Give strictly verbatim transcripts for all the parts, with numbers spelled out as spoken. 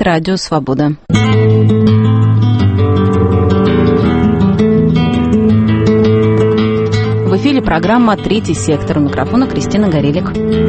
Радио Свобода. В эфире программа «Третий сектор». У микрофона Кристина Горелик.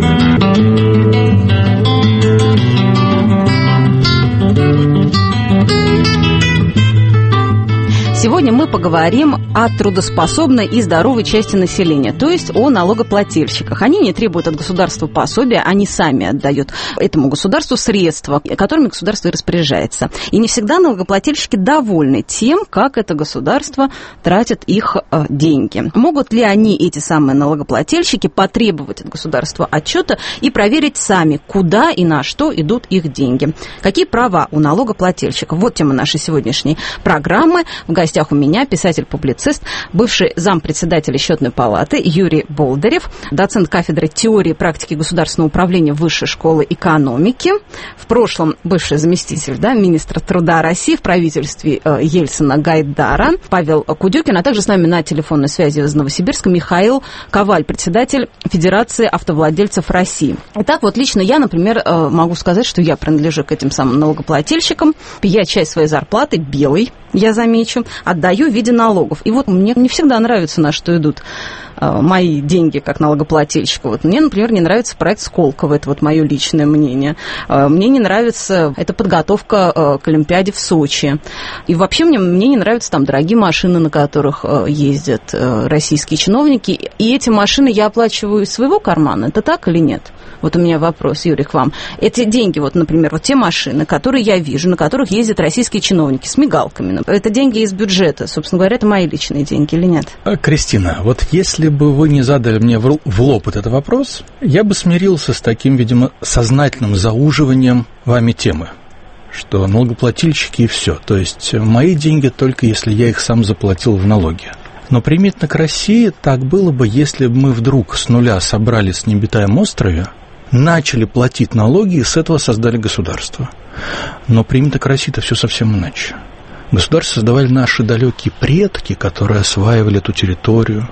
Сегодня мы поговорим о трудоспособной и здоровой части населения, то есть о налогоплательщиках. Они не требуют от государства пособия, они сами отдают этому государству средства, которыми государство и распоряжается. И не всегда налогоплательщики довольны тем, как это государство тратит их э, деньги. Могут ли они, эти самые налогоплательщики, потребовать от государства отчета и проверить сами, куда и на что идут их деньги? Какие права у налогоплательщиков? Вот тема нашей сегодняшней программы. В гостях у меня писатель-публицист, бывший зампредседателя Счетной палаты Юрий Болдырев, доцент кафедры теории и практики государственного управления Высшей школы экономики, в прошлом бывший заместитель да, министра труда России в правительстве э, Ельцина-Гайдара, Павел Кудюкин, а также с нами на телефонной связи из Новосибирска Михаил Коваль, председатель Федерации автовладельцев России. Итак, вот лично я, например, э, могу сказать, что я принадлежу к этим самым налогоплательщикам. Я часть своей зарплаты, белой, я замечу, отдаю в виде налогов. И вот мне не всегда нравится, на что идут э, мои деньги как налогоплательщика. Вот мне, например, не нравится проект Сколково, это вот мое личное мнение. Э, мне не нравится эта подготовка э, к Олимпиаде в Сочи. И вообще мне, мне не нравятся там дорогие машины, на которых э, ездят э, российские чиновники. И эти машины я оплачиваю из своего кармана. Это так или нет? Вот у меня вопрос, Юрий, к вам. Эти деньги, вот, например, вот те машины, которые я вижу, на которых ездят российские чиновники с мигалками, это деньги из бюджета. Собственно говоря, это мои личные деньги или нет? Кристина, вот если бы вы не задали мне в лоб этот вопрос, я бы смирился с таким, видимо, сознательным зауживанием вами темы, что налогоплательщики и все. То есть мои деньги только если я их сам заплатил в налоги. Но примитивно к России так было бы, если бы мы вдруг с нуля собрались на необитаемом острове, начали платить налоги и с этого создали государство. Но примитивно к России-то все совсем иначе. Государство создавали наши далекие предки, которые осваивали эту территорию,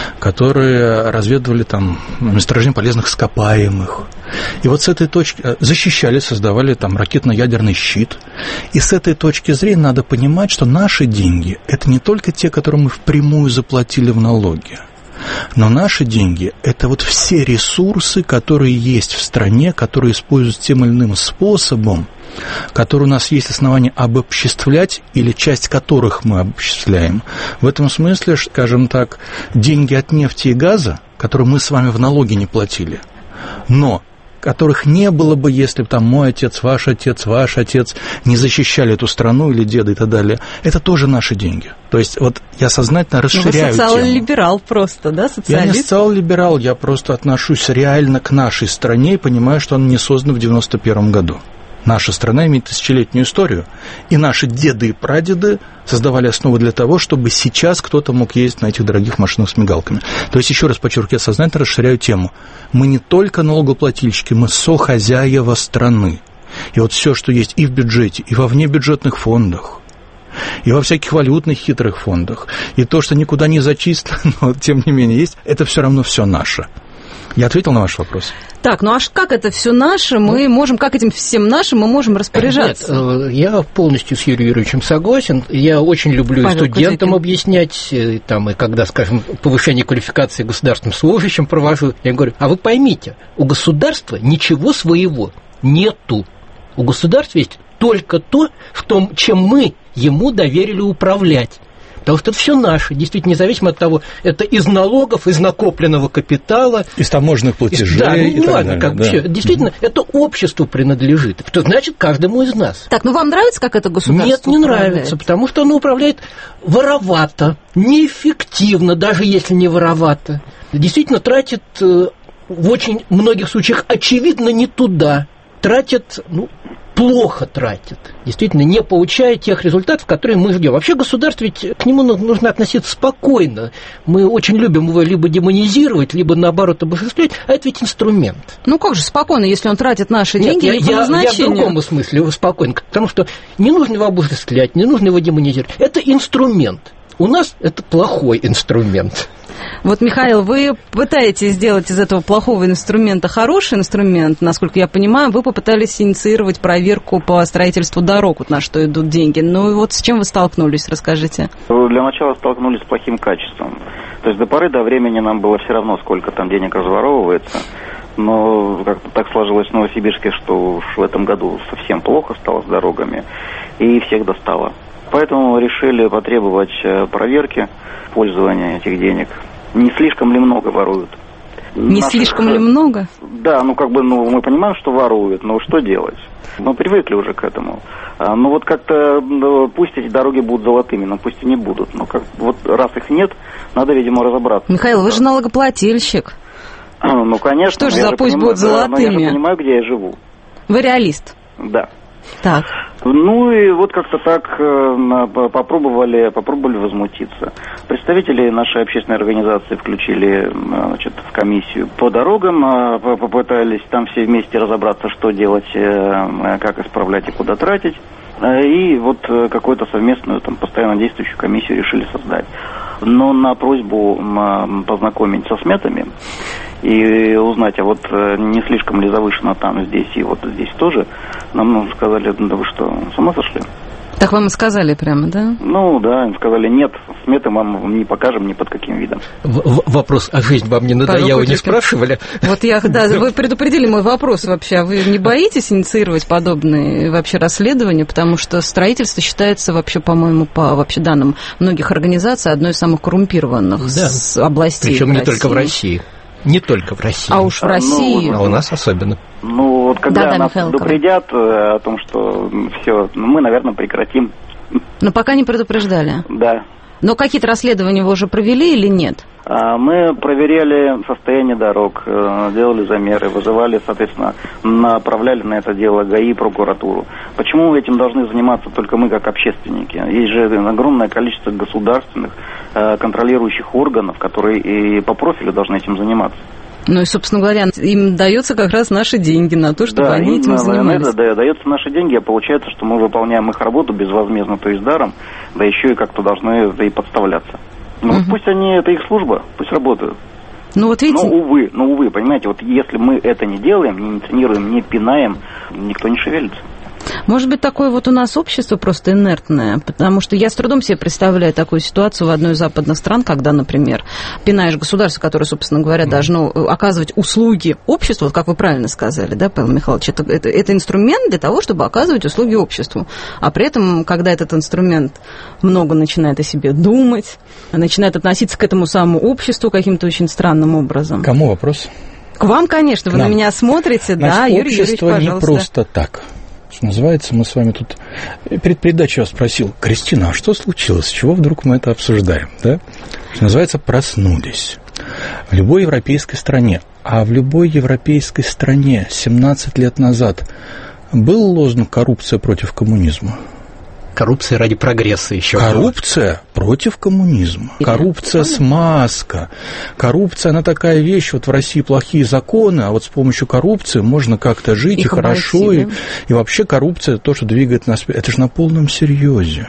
которые разведывали там месторождения полезных ископаемых. И вот с этой точки защищали, создавали там ракетно-ядерный щит. И с этой точки зрения надо понимать, что наши деньги – это не только те, которые мы впрямую заплатили в налоги, но наши деньги – это вот все ресурсы, которые есть в стране, которые используются тем или иным способом, которые у нас есть основания обобществлять, или часть которых мы обобществляем. В этом смысле, скажем так, деньги от нефти и газа, которые мы с вами в налоги не платили, но которых не было бы, если бы там мой отец, ваш отец, ваш отец не защищали эту страну или деды и так далее. Это тоже наши деньги. То есть вот я сознательно расширяю тему. Вы социал-либерал просто, да, социалист? Я не социал-либерал, я просто отношусь реально к нашей стране и понимаю, что она не создана в девяносто первом году. Наша страна имеет тысячелетнюю историю, и наши деды и прадеды создавали основы для того, чтобы сейчас кто-то мог ездить на этих дорогих машинах с мигалками. То есть, еще раз подчеркиваю, я сознательно расширяю тему. Мы не только налогоплательщики, мы сохозяева страны. И вот все, что есть и в бюджете, и во внебюджетных фондах, и во всяких валютных хитрых фондах, и то, что никуда не зачислено, но тем не менее есть, это все равно все наше. Я ответил на ваш вопрос? Так, ну а как это все наше, мы можем, как этим всем нашим мы можем распоряжаться? Нет, я полностью с Юрием Юрьевичем согласен. Я очень люблю Павел студентам Кудюкин. объяснять, там, и когда, скажем, повышение квалификации государственным служащим провожу, я говорю, а вы поймите, у государства ничего своего нету. У государства есть только то, в том, чем мы ему доверили управлять. Потому что это все наше, действительно, независимо от того, это из налогов, из накопленного капитала. Из таможенных платежей. Да, и не так важно, далее, как да. все. Действительно, угу. это обществу принадлежит. Что значит каждому из нас. Так, ну вам нравится, как это государство Нет, не управляет? нравится, потому что оно управляет воровато, неэффективно, даже если не воровато. Действительно, тратит в очень многих случаях очевидно не туда. Тратит, ну, плохо тратит, действительно, не получая тех результатов, которые мы ждем. Вообще государство, ведь к нему нужно относиться спокойно. Мы очень любим его либо демонизировать, либо, наоборот, обожествлять, а это ведь инструмент. Ну как же спокойно, если он тратит наши Нет, деньги я, не по я, назначению? Я в другом смысле спокойно, потому что не нужно его обожествлять, не нужно его демонизировать. Это инструмент. У нас это плохой инструмент. Вот, Михаил, вы пытаетесь сделать из этого плохого инструмента хороший инструмент. Насколько я понимаю, вы попытались инициировать проверку по строительству дорог, вот на что идут деньги. Ну вот с чем вы столкнулись, расскажите. Для начала столкнулись с плохим качеством. То есть до поры до времени нам было все равно, сколько там денег разворовывается. Но как-то так сложилось в Новосибирске, что уж в этом году совсем плохо стало с дорогами, и всех достало. Поэтому решили потребовать проверки пользования этих денег. Не слишком ли много воруют? Не Наших... слишком ли много? Да, ну как бы ну, мы понимаем, что воруют, но что делать? Мы привыкли уже к этому. А, ну вот как-то ну, пусть эти дороги будут золотыми, но пусть и не будут. Но как, вот раз их нет, надо, видимо, разобраться. Михаил, вы же налогоплательщик. Ну, конечно. Что ж за пусть будут золотыми? Да, но я же понимаю, где я живу. Вы реалист? Да. Так. Ну и вот как-то так э, попробовали, попробовали возмутиться. Представители нашей общественной организации включили, значит, в комиссию по дорогам, э, попытались там все вместе разобраться, что делать, э, как исправлять и куда тратить. Э, и вот какую-то совместную, там, постоянно действующую комиссию решили создать. Но на просьбу э, познакомить со сметами и узнать, а вот не слишком ли завышено там, здесь и вот здесь тоже, нам сказали, да вы что, с ума сошли? Так вам и сказали прямо, да? Ну, да, им сказали, нет, сметы вам не покажем ни под каким видом. В- вопрос, а жизнь вам не надоела, не спрашивали? Вот я, да, вы предупредили мой вопрос вообще, а вы не боитесь инициировать подобные вообще расследования, потому что строительство считается вообще, по-моему, по вообще данным многих организаций, одной из самых коррумпированных да. с областей. Причем не России. только в России. Не только в России. А уж в России. Ну, а у нас особенно. Ну, вот когда да, да, нас предупредят о том, что все, ну, мы, наверное, прекратим. Но пока не предупреждали. Да. Но какие-то расследования вы уже провели или нет? Мы проверяли состояние дорог, делали замеры, вызывали, соответственно, направляли на это дело ГАИ и прокуратуру. Почему этим должны заниматься только мы, как общественники? Есть же огромное количество государственных контролирующих органов, которые и по профилю должны этим заниматься. Ну и, собственно говоря, им даются как раз наши деньги на то, чтобы да, они этим занимались. Да, да, даются наши деньги, а получается, что мы выполняем их работу безвозмездно, то есть даром, да еще и как-то должны да и подставляться. Ну, угу. Пусть они, это их служба, пусть работают. Ну, вот видите... Но, увы, ну, увы, понимаете, вот если мы это не делаем, не инициируем, не пинаем, никто не шевелится. Может быть, такое вот у нас общество просто инертное, потому что я с трудом себе представляю такую ситуацию в одной из западных стран, когда, например, пинаешь государство, которое, собственно говоря, должно оказывать услуги обществу, вот как вы правильно сказали, да, Павел Михайлович, это, это, это инструмент для того, чтобы оказывать услуги обществу, а при этом, когда этот инструмент много начинает о себе думать, начинает относиться к этому самому обществу каким-то очень странным образом. Кому вопрос? К вам, конечно, вы на меня смотрите, Значит, да, Юрий Юрьевич, пожалуйста. Общество не просто так. Что называется, мы с вами тут... Перед передачей я спросил, Кристина, а что случилось? С чего вдруг мы это обсуждаем? Да? Что называется, проснулись. В любой европейской стране, а в любой европейской стране семнадцать лет назад был лозунг «коррупция против коммунизма». Коррупция ради прогресса еще. Коррупция против коммунизма. Коррупция смазка. Коррупция, она такая вещь, вот в России плохие законы, а вот с помощью коррупции можно как-то жить и, и хорошо. Обойти, да? и, и вообще коррупция то, что двигает нас. Это же на полном серьезе.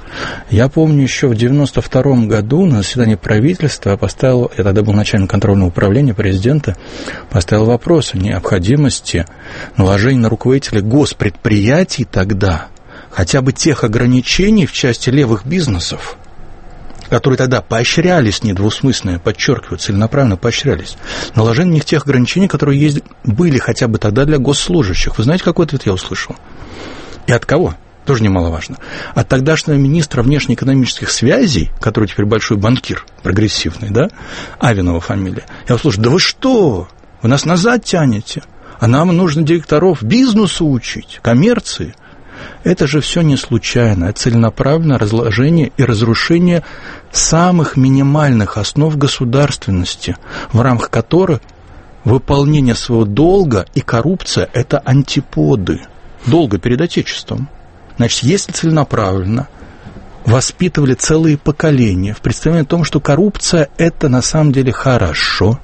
Я помню, еще в девяносто втором году на заседании правительства я поставил, я тогда был начальником контрольного управления президента, поставил вопрос о необходимости наложения на руководителей госпредприятий тогда хотя бы тех ограничений в части левых бизнесов, которые тогда поощрялись, недвусмысленно, подчеркиваю, целенаправленно поощрялись, наложение на них тех ограничений, которые есть, были хотя бы тогда для госслужащих. Вы знаете, какой ответ я услышал? И от кого? Тоже немаловажно. От тогдашнего министра внешнеэкономических связей, который теперь большой банкир, прогрессивный, да, Авинова фамилия. Я услышал, да вы что? Вы нас назад тянете? А нам нужно директоров бизнесу учить, коммерции. Это же все не случайно, это целенаправленное разложение и разрушение самых минимальных основ государственности, в рамках которых выполнение своего долга и коррупция – это антиподы долга перед Отечеством. Значит, если целенаправленно воспитывали целые поколения в представлении о том, что коррупция – это на самом деле хорошо.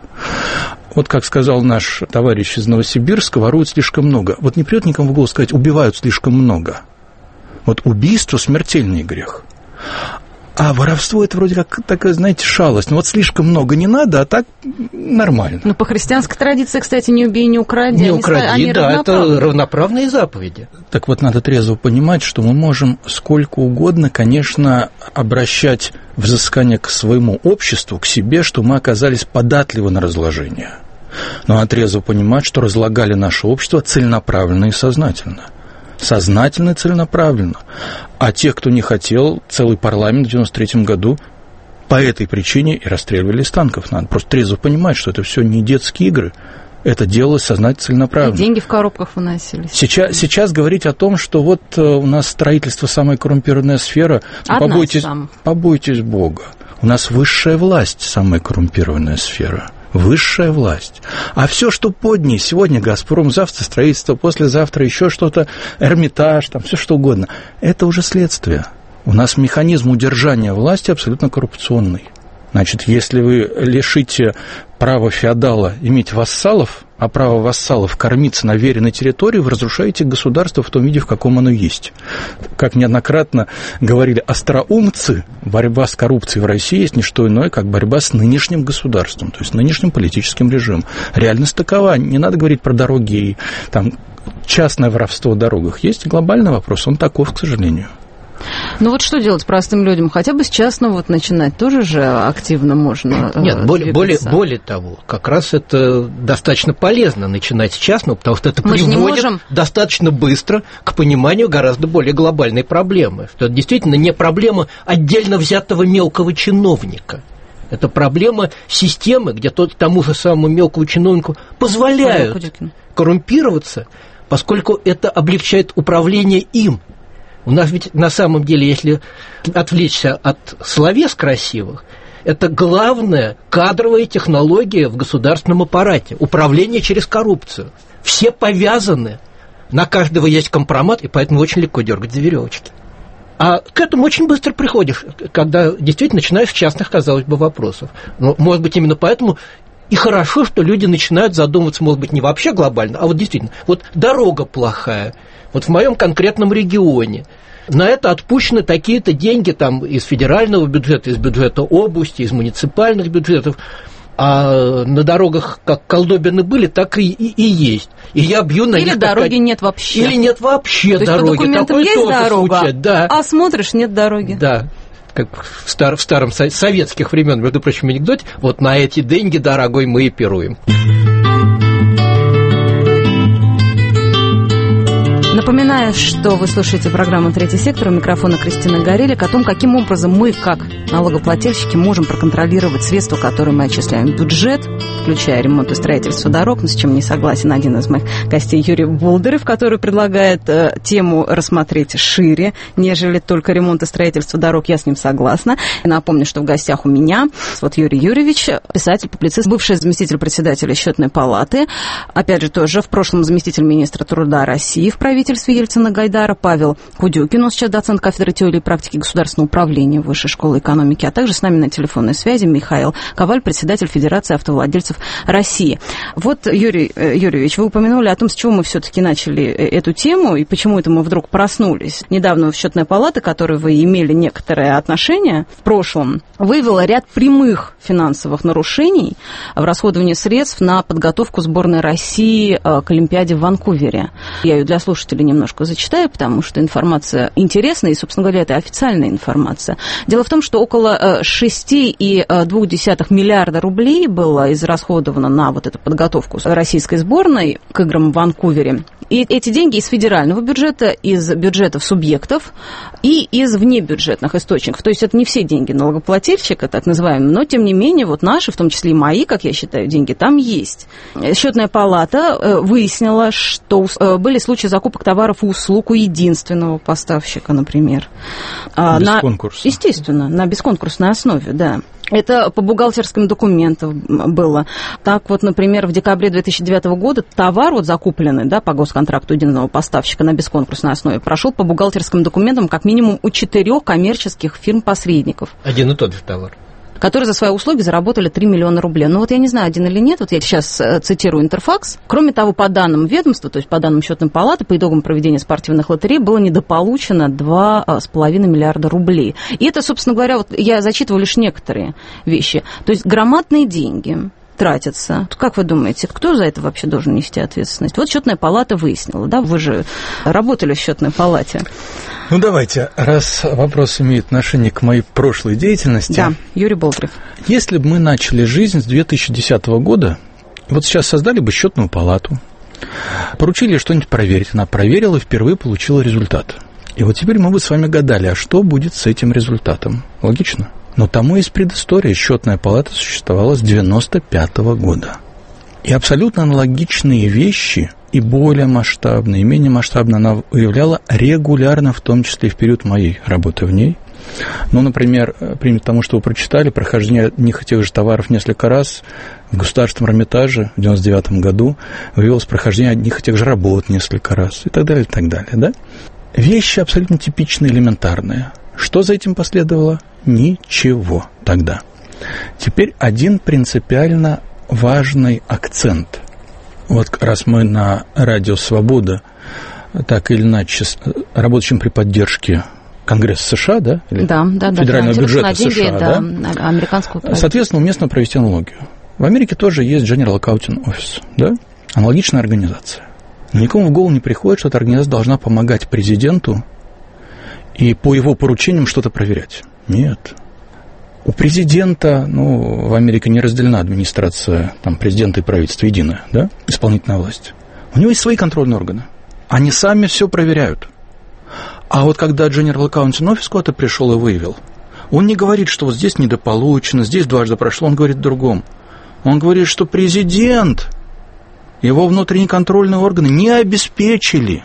Вот как сказал наш товарищ из Новосибирска, воруют слишком много. Вот не придет никому в голову сказать, убивают слишком много. Вот убийство – смертельный грех. А воровство – это вроде как такая, знаете, шалость. Ну вот слишком много не надо, а так нормально. Ну, по христианской традиции, кстати, не убей, не укради. Не укради, они да, равноправные. Это равноправные заповеди. Так вот, надо трезво понимать, что мы можем сколько угодно, конечно, обращать взыскание к своему обществу, к себе, что мы оказались податливы на разложение. Но надо трезво понимать, что разлагали наше общество целенаправленно и сознательно. Сознательно и целенаправленно. А тех, кто не хотел, целый парламент в девяносто третьем году по этой причине и расстреливали из танков. Надо просто трезво понимать, что это все не детские игры. Это делалось сознательно, целенаправленно. И деньги в коробках выносились. Сейчас, сейчас говорить о том, что вот у нас строительство самая коррумпированная сфера, побойтесь, побойтесь Бога. У нас высшая власть самая коррумпированная сфера. Высшая власть. А все, что под ней, сегодня «Газпром», завтра строительство, послезавтра еще что-то, Эрмитаж, там все что угодно, это уже следствие. У нас механизм удержания власти абсолютно коррупционный. Значит, если вы лишите права феодала иметь вассалов, а право вассалов кормиться на веренной территории, вы разрушаете государство в том виде, в каком оно есть. Как неоднократно говорили остроумцы, борьба с коррупцией в России есть не что иное, как борьба с нынешним государством, то есть нынешним политическим режимом. Реальность такова. Не надо говорить про дороги и там, частное воровство в дорогах. Есть глобальный вопрос, он таков, к сожалению. Ну вот что делать простым людям? Хотя бы с частного вот начинать тоже же активно можно. Нет, более, более, более того, как раз это достаточно полезно начинать с частного, потому что это Мы приводит достаточно быстро к пониманию гораздо более глобальной проблемы. Что это действительно не проблема отдельно взятого мелкого чиновника. Это проблема системы, где тот, тому же самому мелкому чиновнику позволяют коррумпироваться, поскольку это облегчает управление им. У нас ведь на самом деле, если отвлечься от словес красивых, это главная кадровая технология в государственном аппарате – управление через коррупцию. Все повязаны, на каждого есть компромат, и поэтому очень легко дергать за веревочки. А к этому очень быстро приходишь, когда действительно начинаешь с частных, казалось бы, вопросов. Но, может быть, именно поэтому и хорошо, что люди начинают задумываться, может быть, не вообще глобально, а вот действительно, вот дорога плохая. Вот в моем конкретном регионе на это отпущены такие-то деньги там, из федерального бюджета, из бюджета области, из муниципальных бюджетов, а на дорогах как колдобины были, так и, и, и есть. И я бью на Или них... дороги как... нет вообще. Или нет вообще То дороги. То есть по документам Такое есть дорога, случай, да. А смотришь, нет дороги. Да. Как в, стар, в старом советских времен, между прочим, анекдоте, вот на эти деньги, дорогой, мы и пируем. Напоминаю, что вы слушаете программу «Третий сектор», у микрофона Кристина Горелик, о том, каким образом мы, как налогоплательщики, можем проконтролировать средства, которые мы отчисляем в бюджет, включая ремонт и строительство дорог, с чем не согласен один из моих гостей Юрий Болдырев, который предлагает э, тему рассмотреть шире, нежели только ремонт и строительство дорог. Я с ним согласна. И напомню, что в гостях у меня вот Юрий Юрьевич, писатель, публицист, бывший заместитель председателя Счетной палаты, опять же, тоже в прошлом заместитель министра труда России в правительстве Ельцина-Гайдара, Павел Кудюкин, он сейчас доцент кафедры теории и практики государственного управления Высшей школы экономики, а также с нами на телефонной связи Михаил Коваль, председатель Федерации автовладельцев России. Вот, Юрий Юрьевич, вы упомянули о том, с чего мы все-таки начали эту тему и почему это мы вдруг проснулись. Недавно в Счетная палата, к которой вы имели некоторое отношение в прошлом, выявила ряд прямых финансовых нарушений в расходовании средств на подготовку сборной России к Олимпиаде в Ванкувере. Я ее для слушателей немножко зачитаю, потому что информация интересная, и, собственно говоря, это официальная информация. Дело в том, что около шесть целых две десятых миллиарда рублей было израсходовано на вот эту подготовку российской сборной к играм в Ванкувере. И эти деньги из федерального бюджета, из бюджетов субъектов и из внебюджетных источников. То есть это не все деньги налогоплательщика, так называемые, но, тем не менее, вот наши, в том числе и мои, как я считаю, деньги там есть. Счетная палата выяснила, что были случаи закупок товаров и услуг у единственного поставщика, например. Без на, конкурса. Естественно, на бесконкурсной основе, да. Это по бухгалтерским документам было. Так вот, например, в декабре две тысячи девятого года товар, вот закупленный, да, по госконтракту единого поставщика на бесконкурсной основе, прошел по бухгалтерским документам как минимум у четырех коммерческих фирм-посредников. Один и тот же товар. которые за свои услуги заработали три миллиона рублей. Ну вот я не знаю, один или нет, вот я сейчас цитирую Интерфакс. Кроме того, по данным ведомства, то есть по данным счетной палаты, по итогам проведения спортивных лотерей было недополучено два с половиной миллиарда рублей. И это, собственно говоря, вот я зачитываю лишь некоторые вещи. То есть громадные деньги тратятся. Как вы думаете, кто за это вообще должен нести ответственность? Вот счетная палата выяснила, да? Вы же работали в счетной палате. Ну, давайте, раз вопрос имеет отношение к моей прошлой деятельности. Да, Юрий Болдырев. Если бы мы начали жизнь с две тысячи десятого года, вот сейчас создали бы счетную палату, поручили что-нибудь проверить, она проверила и впервые получила результат. И вот теперь мы бы с вами гадали, а что будет с этим результатом? Логично? Но тому есть предыстория. Счетная палата существовала с девяносто пятого года. И абсолютно аналогичные вещи, и более масштабные, и менее масштабные, она выявляла регулярно, в том числе и в период моей работы в ней. Ну, например, пример тому, что вы прочитали, прохождение одних и тех же товаров несколько раз в Государственном Эрмитаже в девяносто девятом году выявилось прохождение одних и тех же работ несколько раз, и так далее, и так далее, да? Вещи абсолютно типичные, элементарные. Что за этим последовало? Ничего тогда. Теперь один принципиально важный акцент. Вот раз мы на радио «Свобода», так или иначе, работающим при поддержке Конгресса США, да? Или да, да, да. Федерального бюджета деньги, США, да, да? Американского правительства. Соответственно, уместно провести аналогию. В Америке тоже есть General Accounting Office, да? Аналогичная организация. Никому в голову не приходит, что эта организация должна помогать президенту и по его поручениям что-то проверять. Нет. У президента, ну, в Америке не разделена администрация, там, президента и правительства единая, да, исполнительная власть. У него есть свои контрольные органы. Они сами все проверяют. А вот когда General Accounting Office куда-то пришел и выявил, он не говорит, что вот здесь недополучено, здесь дважды прошло, он говорит о другом. Он говорит, что президент, его внутренние контрольные органы не обеспечили,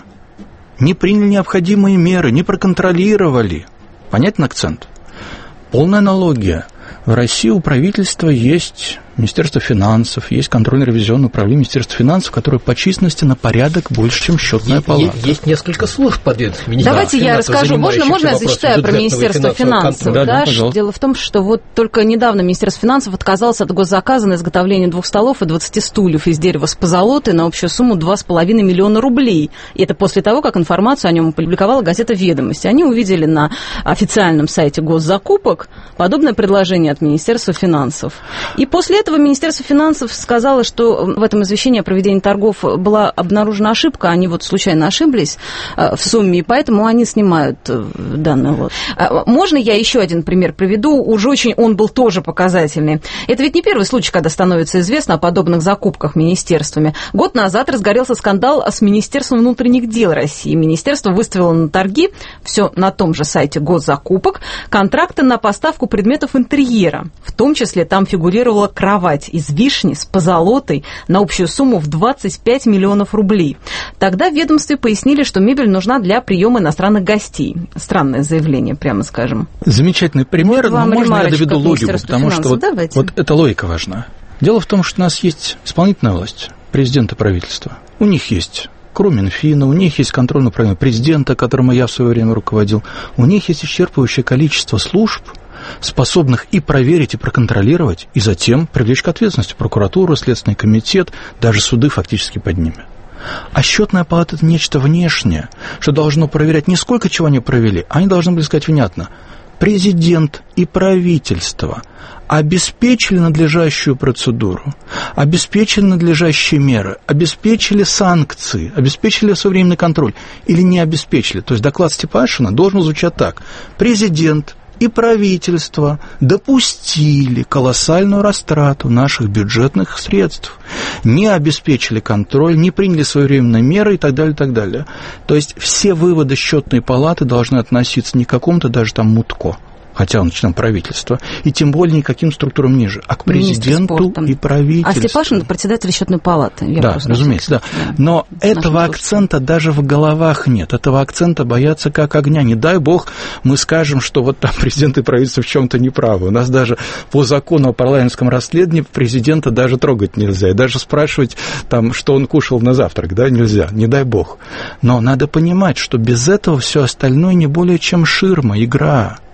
не приняли необходимые меры, не проконтролировали. Понятен акцент? Полная аналогия. В России у правительства есть Министерство финансов, есть контрольно-ревизионное управление Министерства финансов, которое по численности на порядок больше, чем счетная палата. Есть, есть несколько служб подведомственных Министерства Давайте я расскажу. Можно, можно я зачитаю про Министерство финансов? Да, да, да, дело в том, что вот только недавно Министерство финансов отказалось от госзаказа на изготовление двух столов и двадцати стульев из дерева с позолотой на общую сумму два с половиной миллиона рублей. И это после того, как информацию о нем опубликовала газета «Ведомости». Они увидели на официальном сайте госзакупок подобное предложение от Министерства финансов. И после этого Министерство финансов сказало, что в этом извещении о проведении торгов была обнаружена ошибка, они вот случайно ошиблись в сумме, и поэтому они снимают данный лот. Можно я еще один пример приведу? Уже очень он был тоже показательный. Это ведь не первый случай, когда становится известно о подобных закупках министерствами. Год назад разгорелся скандал с Министерством внутренних дел России. Министерство выставило на торги, все на том же сайте госзакупок, контракты на поставку предметов интерьера. В том числе там фигурировала кровать из вишни с позолотой на общую сумму в двадцать пять миллионов рублей. Тогда в ведомстве пояснили, что мебель нужна для приема иностранных гостей. Странное заявление, прямо скажем. Замечательный пример, но можно я доведу логику, потому финансов. что вот, вот эта логика важна. Дело в том, что у нас есть исполнительная власть, президент и правительство. У них есть кроме Минфина, у них есть контрольное управление президента, которым я в свое время руководил. У них есть исчерпывающее количество служб, способных и проверить, и проконтролировать, и затем привлечь к ответственности прокуратуру, Следственный комитет, даже суды фактически под ними. А счетная палата – это нечто внешнее, что должно проверять не сколько чего они провели, они должны были сказать внятно: президент и правительство обеспечили надлежащую процедуру, обеспечили надлежащие меры, обеспечили санкции, обеспечили своевременный контроль или не обеспечили. То есть доклад Степашина должен звучать так: президент и правительство допустили колоссальную растрату наших бюджетных средств, не обеспечили контроль, не приняли своевременные меры и так далее, и так далее. То есть все выводы счетной палаты должны относиться не к какому-то даже там Мутко, хотя он член правительства, и тем более никаким структурам ниже, а к президенту и правительству. А Степашин – председатель счетной палаты. Я да, разумеется, да. да. Но этого акцента даже в головах нет. Этого акцента боятся как огня. Не дай бог мы скажем, что вот там президент и правительство в чем-то неправы. У нас даже по закону о парламентском расследовании президента даже трогать нельзя. И даже спрашивать, там, что он кушал на завтрак, да, нельзя. Не дай бог. Но надо понимать, что без этого все остальное не более чем ширма, игра.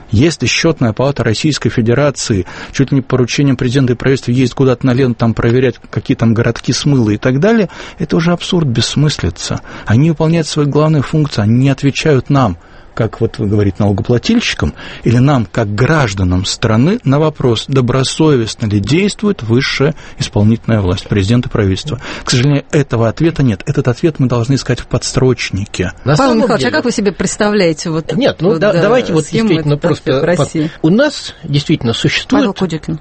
Если счетная палата Российской Федерации чуть ли не по поручениям президента и правительства ездит куда-то на Ленту, там проверять, какие там городки смыло и так далее, это уже абсурд, бессмыслица. Они выполняют свои главные функции, они не отвечают нам, как вот вы говорите, налогоплательщикам, или нам, как гражданам страны, на вопрос, добросовестно ли действует высшая исполнительная власть, президент и правительство. К сожалению, этого ответа нет. Этот ответ мы должны искать в подстрочнике. На Павел Михайлович, деле... а как вы себе представляете? Вот, нет, ну вот, да, да, давайте вот действительно просто... Под... У нас действительно существует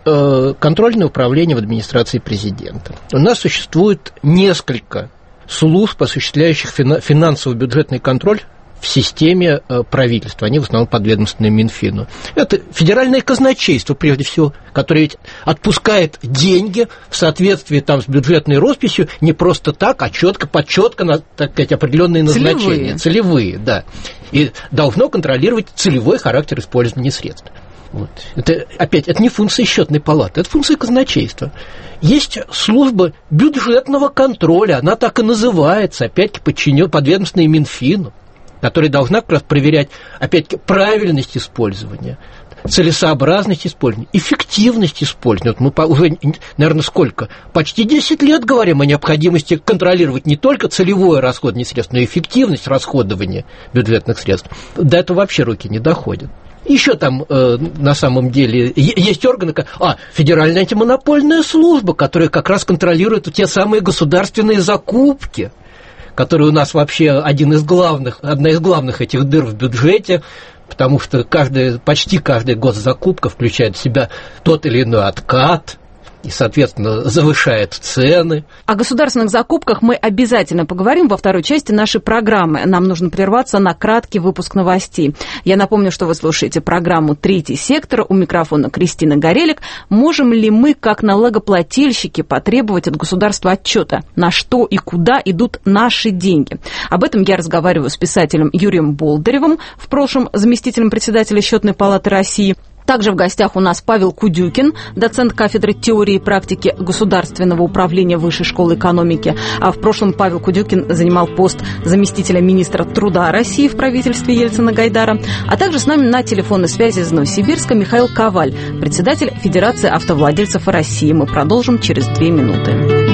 э, контрольное управление в администрации президента. У нас существует несколько служб, осуществляющих финансово-бюджетный контроль в системе правительства, они в основном подведомственны Минфину. Это федеральное казначейство, прежде всего, которое ведь отпускает деньги в соответствии там, с бюджетной росписью не просто так, а четко, подчетко на, так сказать, определенные назначения. Целевые. Целевые, да. И должно контролировать целевой характер использования средств. Вот. Это, опять, это не функция счетной палаты, это функция казначейства. Есть служба бюджетного контроля, она так и называется, опять-таки, подчинена подведомственной Минфину, которая должна как раз проверять, опять-таки, правильность использования, целесообразность использования, эффективность использования. Вот мы уже, наверное, сколько? Почти десять лет говорим о необходимости контролировать не только целевое расходование средств, но и эффективность расходования бюджетных средств. До этого вообще руки не доходят. Еще там, э, на самом деле, есть органы, а, Федеральная антимонопольная служба, которая как раз контролирует те самые государственные закупки, который у нас вообще один из главных, одна из главных этих дыр в бюджете, потому что каждая, почти каждая госзакупка включает в себя тот или иной откат и, соответственно, завышает цены. О государственных закупках мы обязательно поговорим во второй части нашей программы. Нам нужно прерваться на краткий выпуск новостей. Я напомню, что вы слушаете программу «Третий сектор». У микрофона Кристина Горелик. Можем ли мы, как налогоплательщики, потребовать от государства отчета, на что и куда идут наши деньги? Об этом я разговариваю с писателем Юрием Болдыревым, в прошлом заместителем председателя Счетной палаты России. Также в гостях у нас Павел Кудюкин, доцент кафедры теории и практики государственного управления Высшей школы экономики. А в прошлом Павел Кудюкин занимал пост заместителя министра труда России в правительстве Ельцина-Гайдара. А также с нами на телефонной связи из Новосибирска Михаил Коваль, председатель Федерации автовладельцев России. Мы продолжим через две минуты.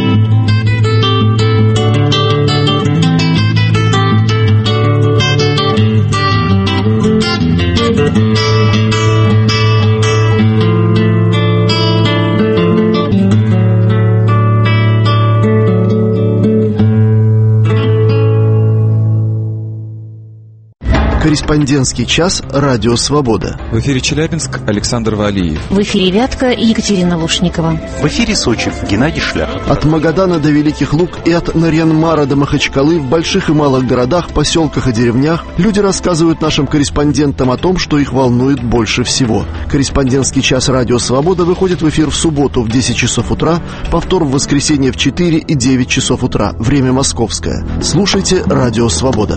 Корреспондентский час «Радио Свобода». В эфире Челябинск, Александр Валиев. В эфире Вятка, Екатерина Лушникова. В эфире Сочи, Геннадий Шляхов. От Магадана до Великих Луг и от Нарьян-Мара до Махачкалы в больших и малых городах, поселках и деревнях люди рассказывают нашим корреспондентам о том, что их волнует больше всего. Корреспондентский час «Радио Свобода» выходит в эфир в субботу в десять часов утра, повтор в воскресенье в четыре и девять часов утра. Время московское. Слушайте «Радио Свобода».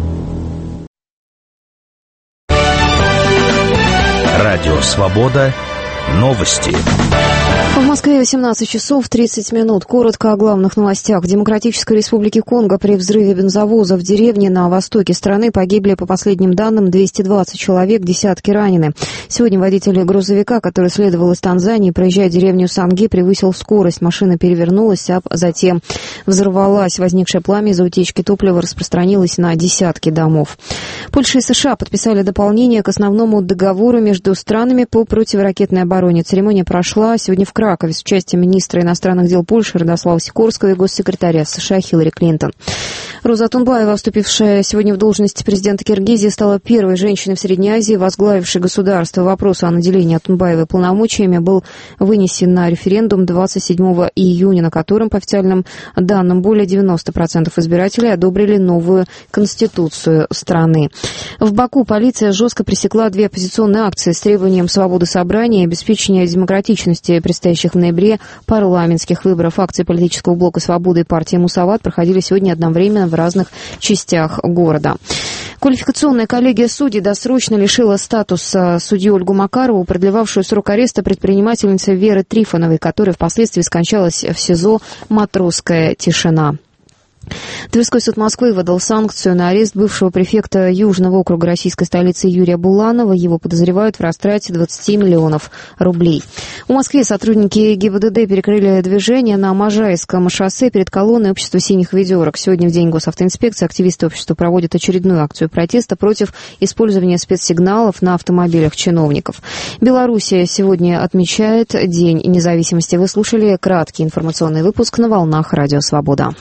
Радио «Свобода». Новости. В Москве восемнадцать часов тридцать минут. Коротко о главных новостях. В Демократической Республике Конго при взрыве бензовоза в деревне на востоке страны погибли, по последним данным, двести двадцать человек, десятки ранены. Сегодня водитель грузовика, который следовал из Танзании, проезжая деревню Санги, превысил скорость. Машина перевернулась, а затем взорвалась. Возникшее пламя из-за утечки топлива распространилось на десятки домов. Польша и США подписали дополнение к основному договору между странами по противоракетной обороне. Церемония прошла сегодня в Кракове с участием министра иностранных дел Польши Радослава Сикорского и госсекретаря США Хиллари Клинтон. Роза Атунбаева, вступившая сегодня в должность президента Киргизии, стала первой женщиной в Средней Азии, возглавившей государство. Вопрос о наделении Атунбаевой полномочиями был вынесен на референдум двадцать седьмого июня, на котором, по официальным данным, более девяносто процентов избирателей одобрили новую конституцию страны. В Баку полиция жестко пресекла две оппозиционные акции с требованием свободы собрания и обеспечения демократичности предстоящих в ноябре парламентских выборов. Акции политического блока «Свобода» и партии «Мусават» проходили сегодня одновременно в разных частях города. Квалификационная коллегия судей досрочно лишила статуса судью Ольгу Макарову, продлевавшую срок ареста предпринимательницы Веры Трифоновой, которая впоследствии скончалась в СИЗО «Матросская тишина». Тверской суд Москвы выдал санкцию на арест бывшего префекта Южного округа российской столицы Юрия Буланова. Его подозревают в растрате двадцати миллионов рублей. В Москве сотрудники ГИБДД перекрыли движение на Можайском шоссе перед колонной общества «Синих ведерок». Сегодня, в день госавтоинспекции, активисты общества проводят очередную акцию протеста против использования спецсигналов на автомобилях чиновников. Белоруссия сегодня отмечает День независимости. Вы слушали краткий информационный выпуск на волнах Радио Свобода.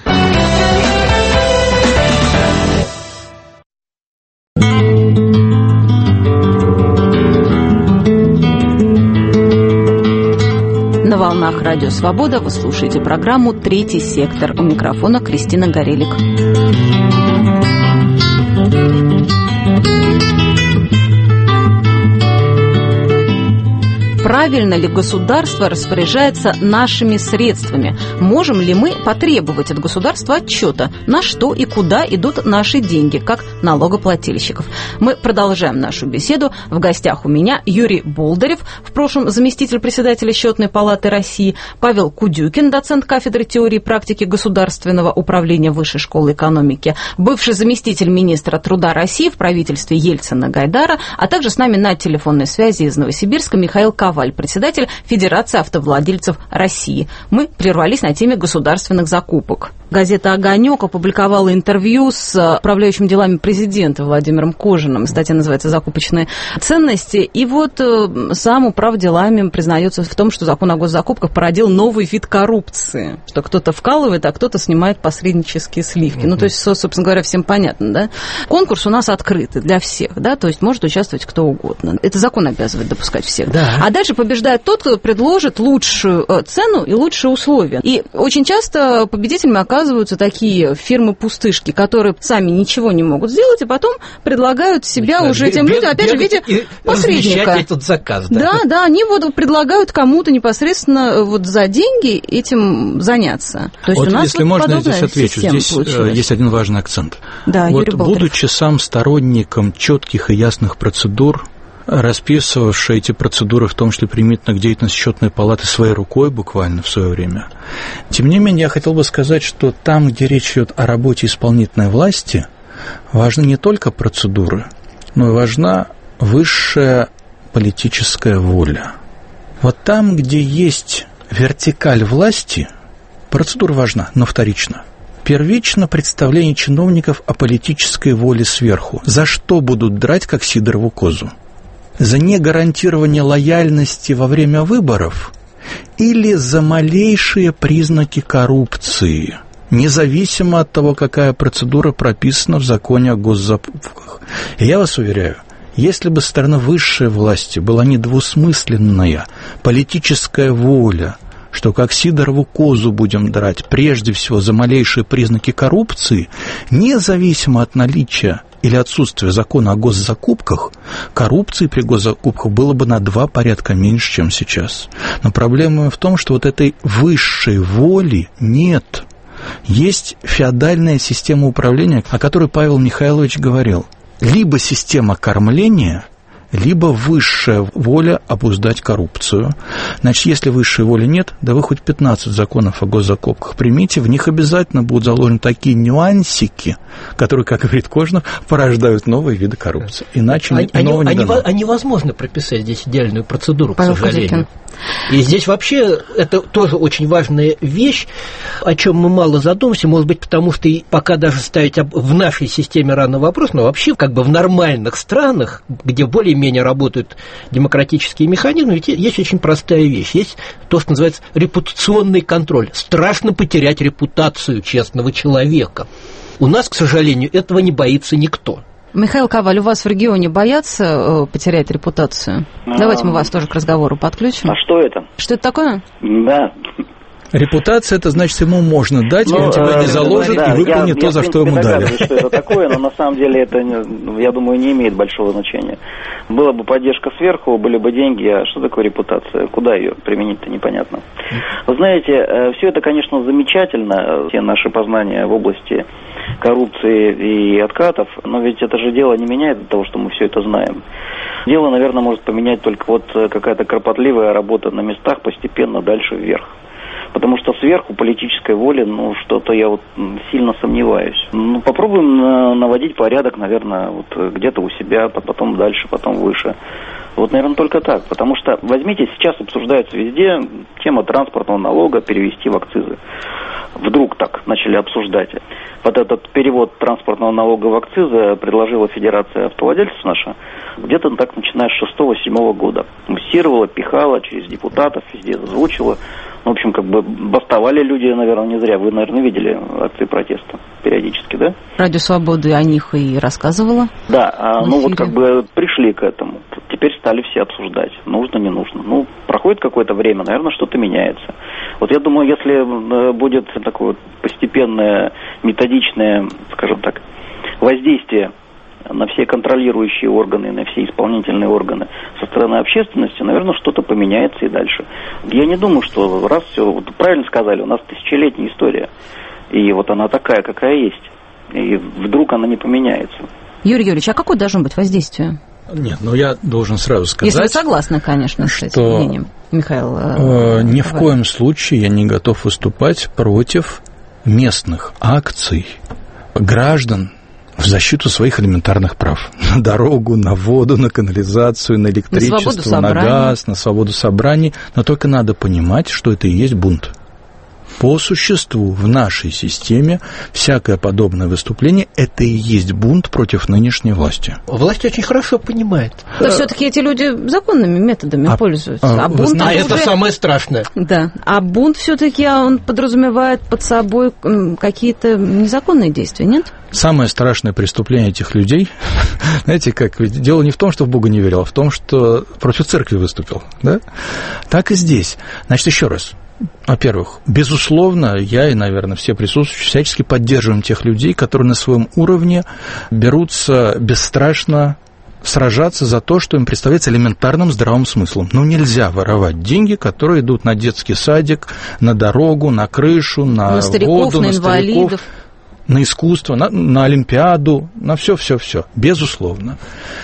На волнах Радио Свобода вы слушаете программу «Третий сектор». У микрофона Кристина Горелик. Правильно ли государство распоряжается нашими средствами? Можем ли мы потребовать от государства отчета, на что и куда идут наши деньги, как налогоплательщиков? Мы продолжаем нашу беседу. В гостях у меня Юрий Болдырев, в прошлом заместитель председателя Счетной палаты России, Павел Кудюкин, доцент кафедры теории и практики государственного управления Высшей школы экономики, бывший заместитель министра труда России в правительстве Ельцина-Гайдара, а также с нами на телефонной связи из Новосибирска Михаил Коваль, председатель Федерации автовладельцев России. Мы прервались на теме государственных закупок. Газета «Огонек» опубликовала интервью с управляющим делами президента Владимиром Кожиным. Статья называется «Закупочные ценности». И вот сам управделами признается в том, что закон о госзакупках породил новый вид коррупции. Что кто-то вкалывает, а кто-то снимает посреднические сливки. Mm-hmm. Ну, то есть, собственно говоря, всем понятно, да? Конкурс у нас открытый для всех, да? То есть может участвовать кто угодно. Это закон обязывает допускать всех. Да. А дальше побеждает тот, кто предложит лучшую цену и лучшие условия. И очень часто победителями оказываются Оказываются такие фирмы-пустышки, которые сами ничего не могут сделать, и потом предлагают себя Начинают уже этим людям, опять же, в виде посредника. Этот заказ, да? Да, да, они вот предлагают кому-то непосредственно вот за деньги этим заняться. То есть вот у нас если вот можно, я здесь отвечу. Здесь получилась. Есть один важный акцент. Да, вот Юрий Болдырев. Будучи сам сторонником четких и ясных процедур, расписывавшие эти процедуры, в том числе применительно к деятельности Счетной палаты своей рукой буквально в свое время. Тем не менее, я хотел бы сказать, что там, где речь идет о работе исполнительной власти, важны не только процедуры, но и важна высшая политическая воля. Вот там, где есть вертикаль власти, процедура важна, но вторично. Первично представление чиновников о политической воле сверху. За что будут драть, как Сидорову козу? За негарантирование лояльности во время выборов или за малейшие признаки коррупции, независимо от того, какая процедура прописана в законе о госзакупках. И я вас уверяю, если бы со стороны высшей власти была недвусмысленная политическая воля, что как Сидорову козу будем драть прежде всего за малейшие признаки коррупции, независимо от наличия или отсутствия закона о госзакупках, коррупции при госзакупках было бы на два порядка меньше, чем сейчас. Но проблема в том, что вот этой высшей воли нет. Есть феодальная система управления, о которой Павел Михайлович говорил. Либо система кормления, либо высшая воля обуздать коррупцию. Значит, если высшей воли нет, да вы хоть пятнадцать законов о госзакупках примите, в них обязательно будут заложены такие нюансики, которые, как говорит Кожинов, порождают новые виды коррупции. Иначе а, нового а, не дано. А невозможно прописать здесь идеальную процедуру, Павел к сожалению. Кудюкин. И здесь вообще это тоже очень важная вещь, о чем мы мало задумываемся, может быть, потому что пока даже ставить в нашей системе рано вопрос, но вообще как бы в нормальных странах, где более-менее работают демократические механизмы, ведь есть очень простая вещь, есть то, что называется репутационный контроль. Страшно потерять репутацию честного человека. У нас, к сожалению, этого не боится никто. Михаил Коваль, у вас в регионе боятся э, потерять репутацию? А... Давайте мы вас тоже к разговору подключим. А что это? Что это такое? Да. Репутация, это значит, ему можно дать, ну, он тебя не заложит да, и выполнит я, то, я, за что ему дали. Что это такое, но на самом деле это, я думаю, не имеет большого значения. Была бы поддержка сверху, были бы деньги, а что такое репутация? Куда ее применить-то непонятно. Вы знаете, все это, конечно, замечательно, все наши познания в области коррупции и откатов, но ведь это же дело не меняет от того, что мы все это знаем. Дело, наверное, может поменять только вот какая-то кропотливая работа на местах постепенно дальше вверх. Потому что сверху политической воли, ну, что-то я вот сильно сомневаюсь. Ну, попробуем наводить порядок, наверное, вот где-то у себя, потом дальше, потом выше. Вот, наверное, только так. Потому что, возьмите, сейчас обсуждается везде тема транспортного налога перевести в акцизы. Вдруг так начали обсуждать. Вот этот перевод транспортного налога в акцизы предложила Федерация автовладельцев наша. Где-то так, начиная с шестого-седьмого года. Муссировала, пихала через депутатов, везде озвучила. В общем, как бы бастовали люди, наверное, не зря. Вы, наверное, видели акции протеста периодически, да? Радио Свободы о них и рассказывала. Да, а, ну вот как бы пришли к этому. Теперь стали все обсуждать, нужно, не нужно. Ну, проходит какое-то время, наверное, что-то меняется. Вот я думаю, если будет такое вот постепенное, методичное, скажем так, воздействие на все контролирующие органы, на все исполнительные органы со стороны общественности, наверное, что-то поменяется и дальше. Я не думаю, что раз все, вот правильно сказали, у нас тысячелетняя история, и вот она такая, какая есть, и вдруг она не поменяется. Юрий Юрьевич, а какое должно быть воздействие? Нет, ну я должен сразу сказать... Если вы согласны, конечно, с этим мнением, Михаил. Э, ни в коем случае я не готов выступать против местных акций граждан в защиту своих элементарных прав. На дорогу, на воду, на канализацию, на электричество, на, на газ, на свободу собраний. Но только надо понимать, что это и есть бунт. По существу в нашей системе всякое подобное выступление – это и есть бунт против нынешней власти. Власть очень хорошо понимает. Но все-таки эти люди законными методами а, пользуются. А, а, бунт а это уже... самое страшное. Да. А бунт все-таки он подразумевает под собой какие-то незаконные действия, нет? Самое страшное преступление этих людей, знаете, как ведь дело не в том, что в Бога не верил, а в том, что против церкви выступил. Да? Так и здесь. Значит, еще раз. Во-первых, безусловно, я и, наверное, все присутствующие всячески поддерживаем тех людей, которые на своем уровне берутся бесстрашно сражаться за то, что им представляется элементарным здравым смыслом. Ну, нельзя воровать деньги, которые идут на детский садик, на дорогу, на крышу, на, на стариков, воду, на, на инвалидов, на искусство, на, на Олимпиаду, на все-все-все, безусловно.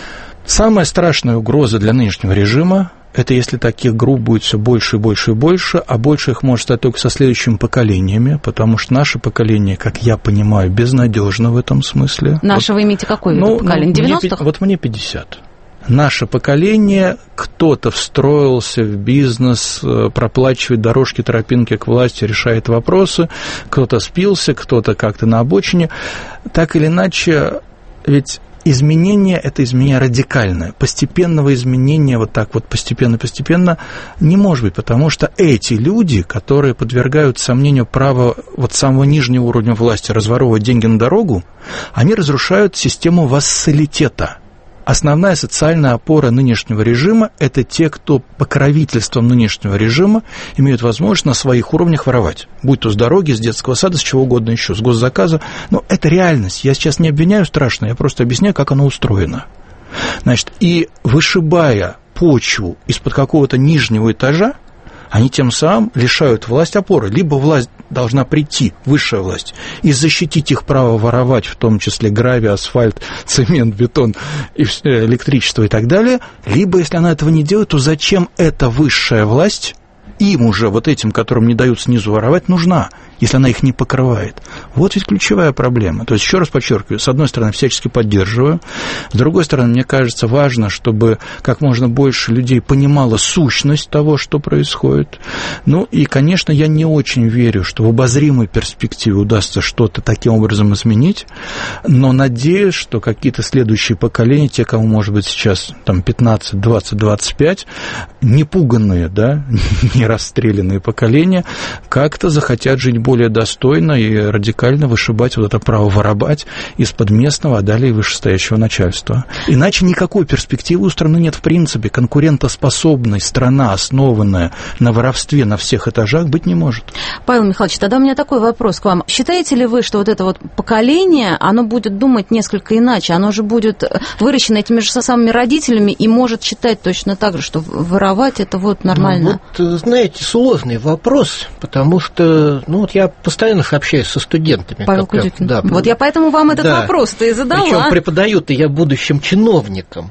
Самая страшная угроза для нынешнего режима – это если таких групп будет все больше и больше и больше, а больше их может стать только со следующими поколениями, потому что наше поколение, как я понимаю, безнадежно в этом смысле. Наше вот, вы имеете какое ну, поколение? девяностых? Вот мне пятьдесят. Наше поколение, кто-то встроился в бизнес, проплачивает дорожки, тропинки к власти, решает вопросы, кто-то спился, кто-то как-то на обочине. Так или иначе, ведь... Изменение – это изменение радикальное. Постепенного изменения, вот так вот постепенно-постепенно, не может быть, потому что эти люди, которые подвергают сомнению право вот самого нижнего уровня власти разворовывать деньги на дорогу, они разрушают систему вассалитета. Основная социальная опора нынешнего режима – это те, кто покровительством нынешнего режима имеют возможность на своих уровнях воровать. Будь то с дороги, с детского сада, с чего угодно еще, с госзаказа. Но это реальность. Я сейчас не обвиняю страшно, я просто объясняю, как оно устроено. Значит, и вышибая почву из-под какого-то нижнего этажа, они тем самым лишают власть опоры. Либо власть должна прийти, высшая власть, и защитить их право воровать, в том числе гравий, асфальт, цемент, бетон, электричество и так далее. Либо, если она этого не делает, то зачем эта высшая власть им уже, вот этим, которым не дают снизу воровать, нужна, если она их не покрывает? Вот ведь ключевая проблема. То есть, еще раз подчеркиваю, с одной стороны, всячески поддерживаю, с другой стороны, мне кажется, важно, чтобы как можно больше людей понимало сущность того, что происходит. Ну, и, конечно, я не очень верю, что в обозримой перспективе удастся что-то таким образом изменить, но надеюсь, что какие-то следующие поколения, те, кому, может быть, сейчас там пятнадцать, двадцать, двадцать пять, непуганные, да, не расстрелянные поколения, как-то захотят жить более достойно и радикально вышибать вот это право воровать из-под местного, а далее вышестоящего начальства. Иначе никакой перспективы у страны нет в принципе. Конкурентоспособной страна, основанная на воровстве на всех этажах, быть не может. Павел Михайлович, тогда у меня такой вопрос к вам. Считаете ли вы, что вот это вот поколение, оно будет думать несколько иначе? Оно же будет выращено этими же самыми родителями и может считать точно так же, что воровать это вот нормально? Ну, вот, знаете, сложный вопрос, потому что, ну, вот я постоянно общаюсь со студентами. Павел Кудикин. Да, вот я поэтому вам этот да. вопрос-то и задала. Причем преподаю-то я будущим чиновникам.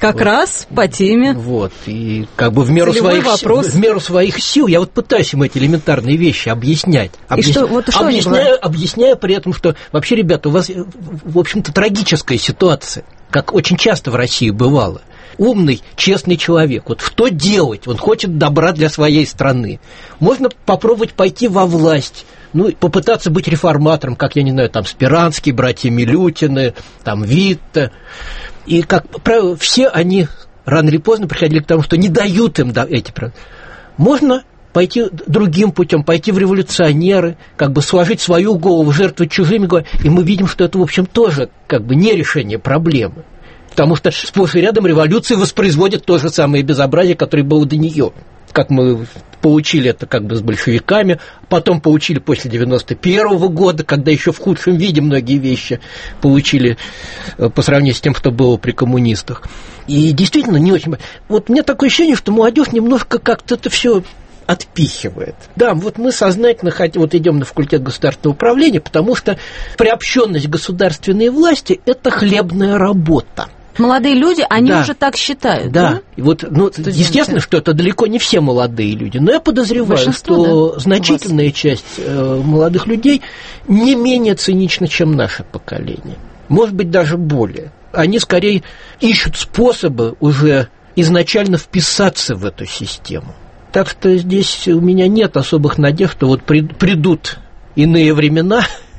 Как вот. раз по теме. Вот, и как бы в меру, своих, в меру своих сил я вот пытаюсь им эти элементарные вещи объяснять. Объяс... Что, вот что объясняю, объясняю при этом, что вообще, ребята, у вас, в общем-то, трагическая ситуация, как очень часто в России бывало. Умный, честный человек. Вот что делать? Он хочет добра для своей страны. Можно попробовать пойти во власть, ну, попытаться быть реформатором, как, я не знаю, там, Спиранский, братья Милютины, там, Витте. И, как правило, все они рано или поздно приходили к тому, что не дают им эти права. Можно пойти другим путем, пойти в революционеры, как бы сложить свою голову, жертвовать чужими головами. И мы видим, что это, в общем, тоже как бы не решение проблемы. Потому что сплошь и рядом революции воспроизводят то же самое безобразие, которое было до нее. Как мы получили это как бы с большевиками, потом получили после девяносто первого года, когда еще в худшем виде многие вещи получили по сравнению с тем, что было при коммунистах. И действительно не очень... Вот у меня такое ощущение, что молодежь немножко как-то это все отпихивает. Да, вот мы сознательно хотим, вот идем на факультет государственного управления, потому что приобщенность государственной власти – это хлебная работа. Молодые люди, они да. уже так считают, да? Да, и вот, ну, естественно, что это далеко не все молодые люди, но я подозреваю, Большинство, что да, значительная часть э, молодых людей не менее цинична, чем наше поколение. Может быть, даже более. Они скорее ищут способы уже изначально вписаться в эту систему. Так что здесь у меня нет особых надежд, что вот придут иные времена,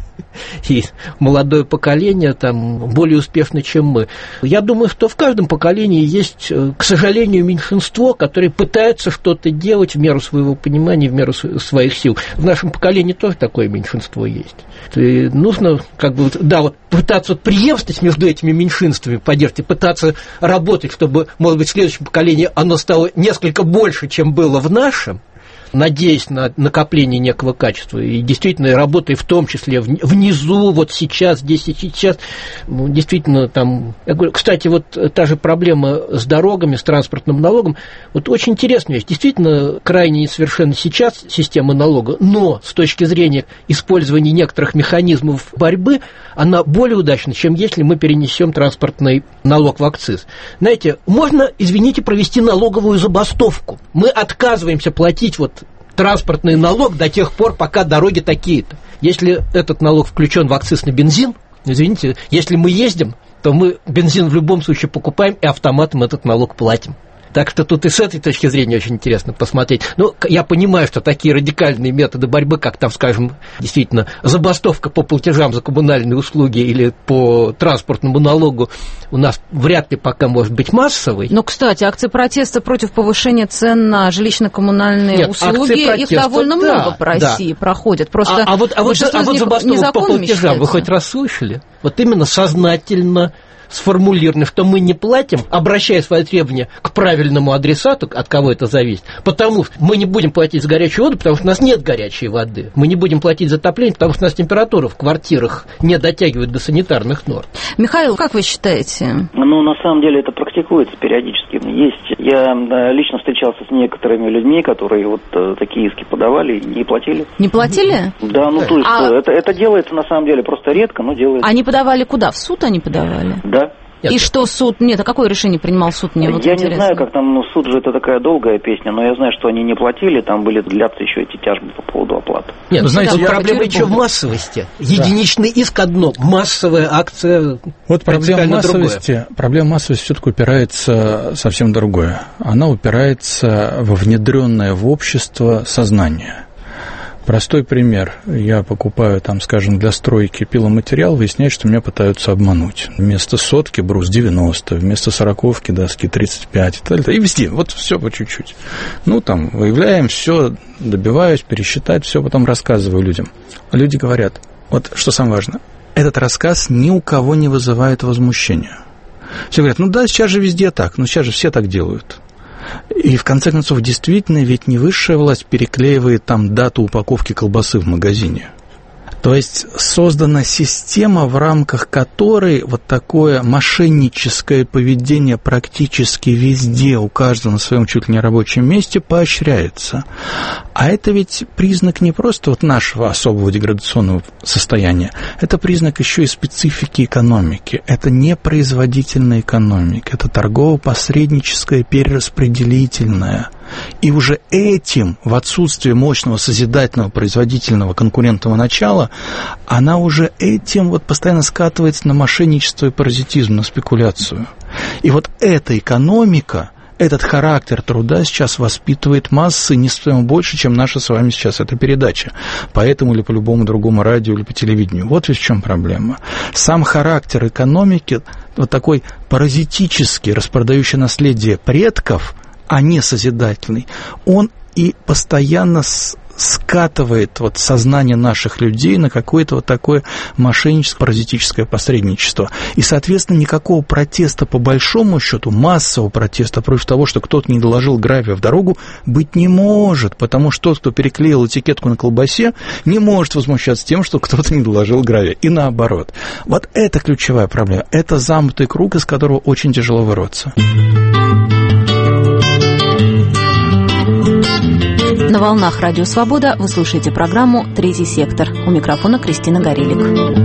и молодое поколение там более успешно, чем мы. Я думаю, что в каждом поколении есть, к сожалению, меньшинство, которое пытается что-то делать в меру своего понимания, в меру своих сил. В нашем поколении тоже такое меньшинство есть. И нужно, как бы, да, вот пытаться вот преемственность между этими меньшинствами поддерживать, пытаться работать, чтобы, может быть, в следующем поколении оно стало несколько больше, чем было в нашем, надеясь на накопление некого качества, и действительно работая в том числе внизу, вот сейчас, здесь и сейчас, ну, действительно там, я говорю, кстати, вот та же проблема с дорогами, с транспортным налогом, вот очень интересная вещь, действительно крайне несовершенна сейчас система налога, но с точки зрения использования некоторых механизмов борьбы, она более удачна, чем если мы перенесем транспортный налог в акциз. Знаете, можно, извините, провести налоговую забастовку. Мы отказываемся платить вот транспортный налог до тех пор, пока дороги такие-то. Если этот налог включен в акциз на бензин, извините, если мы ездим, то мы бензин в любом случае покупаем и автоматом этот налог платим. Так что тут и с этой точки зрения очень интересно посмотреть. Ну, я понимаю, что такие радикальные методы борьбы, как там, скажем, действительно, забастовка по платежам за коммунальные услуги или по транспортному налогу у нас вряд ли пока может быть массовой. Но, кстати, акции протеста против повышения цен на жилищно-коммунальные Нет, услуги, протеста, их довольно да, много по России да. проходят. Просто а, а вот, а вот, а вот забастовка по платежам считается. Вы хоть раз слышали? Вот именно сознательно сформулировано, что мы не платим, обращая свои требования к правильному адресату, от кого это зависит, потому что мы не будем платить за горячую воду, потому что у нас нет горячей воды. Мы не будем платить за отопление, потому что у нас температура в квартирах не дотягивает до санитарных норм. Михаил, как вы считаете? Ну, на самом деле это практикуется периодически. Есть. Я лично встречался с некоторыми людьми, которые вот такие иски подавали и не платили. Не платили? Да, ну то есть а... это, это делается на самом деле просто редко, но делается. Они подавали куда? В суд они подавали? Да. Нет. И что суд? Нет, а какое решение принимал суд? Мне вот я интересно. Не знаю, как там, ну, суд же это такая долгая песня, но я знаю, что они не платили, там были длятся еще эти тяжбы по поводу оплаты. Нет, ну, знаете, да, проблема еще в массовости. Единичный да. иск одно, массовая акция. Вот проблема массовости, проблема массовости все-таки упирается совсем другое. Она упирается во внедренное в общество сознание. Простой пример. Я покупаю, там, скажем, для стройки пиломатериал, выясняется, что меня пытаются обмануть. Вместо сотки брус девяносто, вместо сороковки доски тридцать пять. И везде, вот все по чуть-чуть. Ну, там, выявляем все, добиваюсь, пересчитать, все, потом рассказываю людям. Люди говорят, вот что самое важное, этот рассказ ни у кого не вызывает возмущения. Все говорят, ну да, сейчас же везде так, ну сейчас же все так делают. И в конце концов, действительно, ведь не высшая власть переклеивает там дату упаковки колбасы в магазине. То есть создана система, в рамках которой вот такое мошенническое поведение практически везде, у каждого на своем чуть ли не рабочем месте поощряется. А это ведь признак не просто вот нашего особого деградационного состояния, это признак еще и специфики экономики. Это не производительная экономика, это торгово-посредническая, перераспределительная. И уже этим, в отсутствие мощного созидательного, производительного, конкурентного начала, она уже этим вот постоянно скатывается на мошенничество и паразитизм, на спекуляцию. И вот эта экономика, этот характер труда сейчас воспитывает массы не стоим больше, чем наша с вами сейчас эта передача. По этому или по любому другому радио или по телевидению. Вот ведь в чем проблема. Сам характер экономики, вот такой паразитический, распродающий наследие предков, а не созидательный, он и постоянно скатывает вот сознание наших людей на какое-то вот такое мошенническое, паразитическое посредничество. И, соответственно, никакого протеста по большому счету, массового протеста против того, что кто-то не доложил гравия в дорогу, быть не может, потому что тот, кто переклеил этикетку на колбасе, не может возмущаться тем, что кто-то не доложил гравия. И наоборот. Вот это ключевая проблема. Это замкнутый круг, из которого очень тяжело вырваться. На волнах Радио Свобода вы слушаете программу «Третий сектор». У микрофона Кристина Горелик.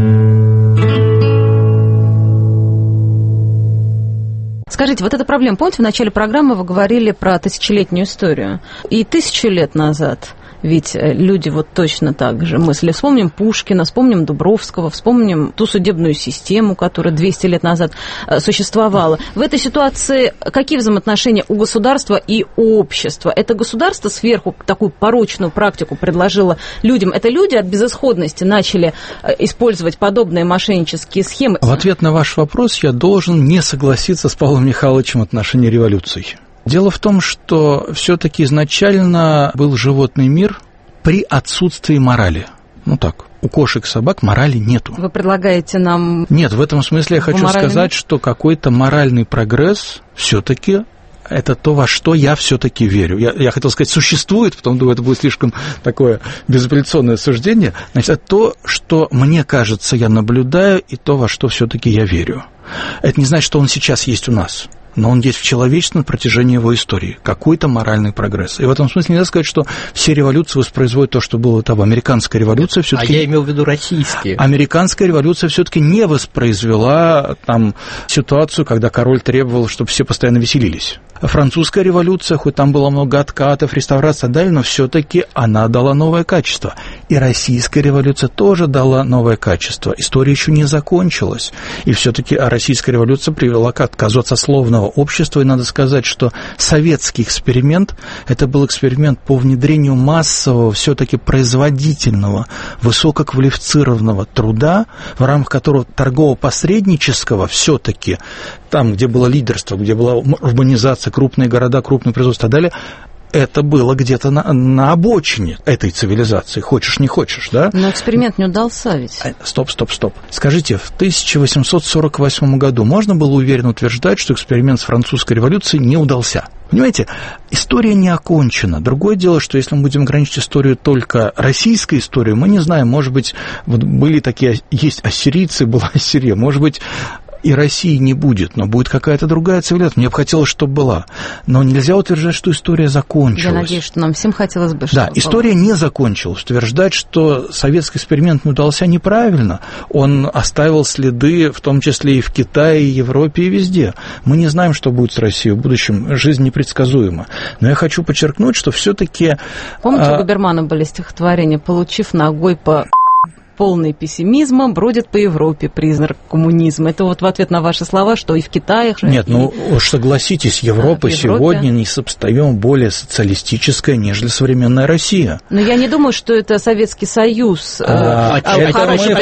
Скажите, вот эта проблема, помните, в начале программы вы говорили про тысячелетнюю историю? И тысячу лет назад ведь люди вот точно так же мыслили. Вспомним Пушкина, вспомним Дубровского, вспомним ту судебную систему, которая двести лет назад существовала. В этой ситуации какие взаимоотношения у государства и у общества? Это государство сверху такую порочную практику предложило людям. Это люди от безысходности начали использовать подобные мошеннические схемы. В ответ на ваш вопрос я должен не согласиться с Павлом Михайловичем в отношении революций. Дело в том, что все-таки изначально был животный мир при отсутствии морали. Ну так, у кошек и собак морали нету. Вы предлагаете нам... Нет, в этом смысле я хочу сказать, что какой-то моральный прогресс все-таки... Это то, во что я все-таки верю. Я, я хотел сказать, существует, потом думаю, это будет слишком такое безапелляционное суждение. Значит, это то, что мне кажется, я наблюдаю, и то, во что все-таки я верю. Это не значит, что он сейчас есть у нас. Но он есть в человечестве на протяжении его истории. Какой-то моральный прогресс. И в этом смысле нельзя сказать, что все революции воспроизводят то, что было того. Американская революция все-таки... А я имел в виду российские. Американская революция все-таки не воспроизвела там ситуацию, когда король требовал, чтобы все постоянно веселились. Французская революция, хоть там было много откатов, реставрации и так далее, но все-таки она дала новое качество. И российская революция тоже дала новое качество. История еще не закончилась. И все-таки российская революция привела к отказу от сословного общества. И надо сказать, что советский эксперимент – это был эксперимент по внедрению массового, все-таки производительного, высококвалифицированного труда, в рамках которого торгово-посреднического все-таки, там, где было лидерство, где была урбанизация, крупные города, крупные производства и так далее, это было где-то на, на обочине этой цивилизации, хочешь не хочешь, да? Но эксперимент не удался ведь. Стоп, стоп, стоп. Скажите, в тысяча восемьсот сорок восьмом году можно было уверенно утверждать, что эксперимент с французской революцией не удался? Понимаете, история не окончена. Другое дело, что если мы будем ограничить историю только российской историей, мы не знаем, может быть, вот были такие, есть ассирийцы, была Ассирия, может быть, и России не будет, но будет какая-то другая цивилизация. Мне бы хотелось, чтобы была. Но нельзя утверждать, что история закончилась. Я надеюсь, что нам всем хотелось бы, чтобы... Да, история не закончилась. Утверждать, что советский эксперимент не удался, неправильно. Он оставил следы, в том числе и в Китае, и Европе, и везде. Мы не знаем, что будет с Россией в будущем. Жизнь непредсказуема. Но я хочу подчеркнуть, что все-таки... Помните, а... у Губермана были стихотворения «Получив ногой по...» полный пессимизма, бродит по Европе признак коммунизма. Это вот в ответ на ваши слова, что и в Китае... Нет, и... ну уж согласитесь, Европа а, сегодня несопоставимо более социалистическая, нежели современная Россия. Но я не думаю, что это Советский Союз. А, а, а, хороший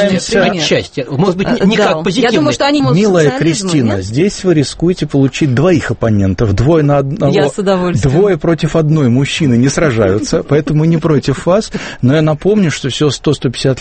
отчасти. Может быть, не да. как позитивный. Я думаю, что они... Милая Кристина, нет? Здесь вы рискуете получить двоих оппонентов. Двое на одного. Я с удовольствием. Двое против одной мужчины не сражаются, поэтому мы не против вас. Но я напомню, что всего сто - сто пятьдесят лет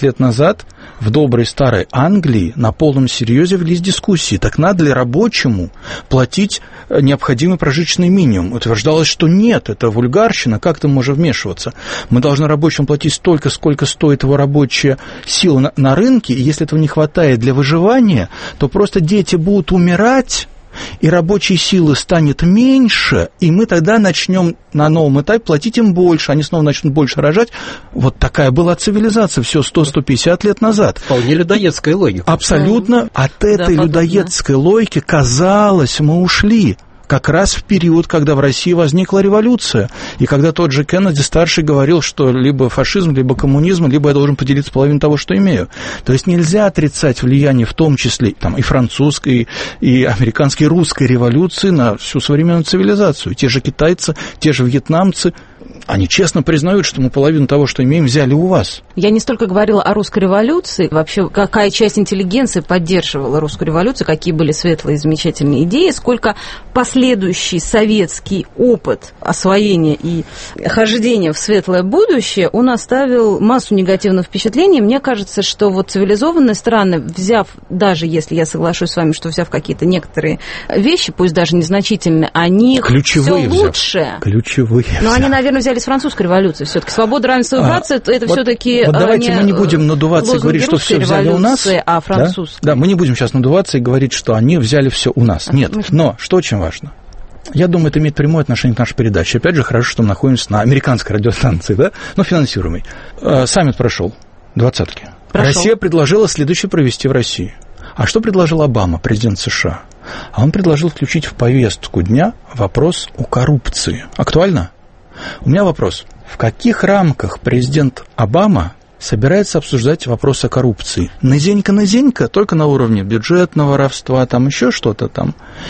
лет назад в доброй старой Англии на полном серьезе велись дискуссии, так надо ли рабочему платить необходимый прожиточный минимум. Утверждалось, что нет, это вульгарщина, как ты можешь вмешиваться? Мы должны рабочему платить столько, сколько стоит его рабочая сила на, на рынке, и если этого не хватает для выживания, то просто дети будут умирать, и рабочей силы станет меньше, и мы тогда начнем на новом этапе платить им больше, они снова начнут больше рожать. Вот такая была цивилизация все сто - сто пятьдесят лет назад. Вполне людоедская логика. Абсолютно. От этой да, людоедской логики, казалось, мы ушли. Как раз в период, когда в России возникла революция, и когда тот же Кеннеди-старший говорил, что либо фашизм, либо коммунизм, либо я должен поделиться половиной того, что имею. То есть нельзя отрицать влияние, в том числе там, и французской, и американской, и русской революции на всю современную цивилизацию. Те же китайцы, те же вьетнамцы, они честно признают, что мы половину того, что имеем, взяли у вас. Я не столько говорила о русской революции, вообще какая часть интеллигенции поддерживала русскую революцию, какие были светлые и замечательные идеи, сколько последующий советский опыт освоения и хождения в светлое будущее, он оставил массу негативных впечатлений. Мне кажется, что вот цивилизованные страны, взяв, даже если я соглашусь с вами, что взяв какие-то некоторые вещи, пусть даже незначительные, они ключевые все лучше. Ключевые. Но они, наверное, взяли с французской революции. Все-таки свобода, равенство и братство, а, это вот, все-таки вот давайте не мы не будем надуваться и говорить, что все взяли у нас. А французская. Да? да, мы не будем сейчас надуваться и говорить, что они взяли все у нас. Нет. Но что очень важно. Я думаю, это имеет прямое отношение к нашей передаче. Опять же, хорошо, что мы находимся на американской радиостанции, да, но финансируемой. Саммит прошел, двадцатки. Прошел. Россия предложила следующее провести в России. А что предложил Обама, президент США? А он предложил включить в повестку дня вопрос о коррупции. Актуально? У меня вопрос. В каких рамках президент Обама собирается обсуждать вопрос о коррупции? Низенько-низенько, только на уровне бюджетного воровства, там еще что-то там?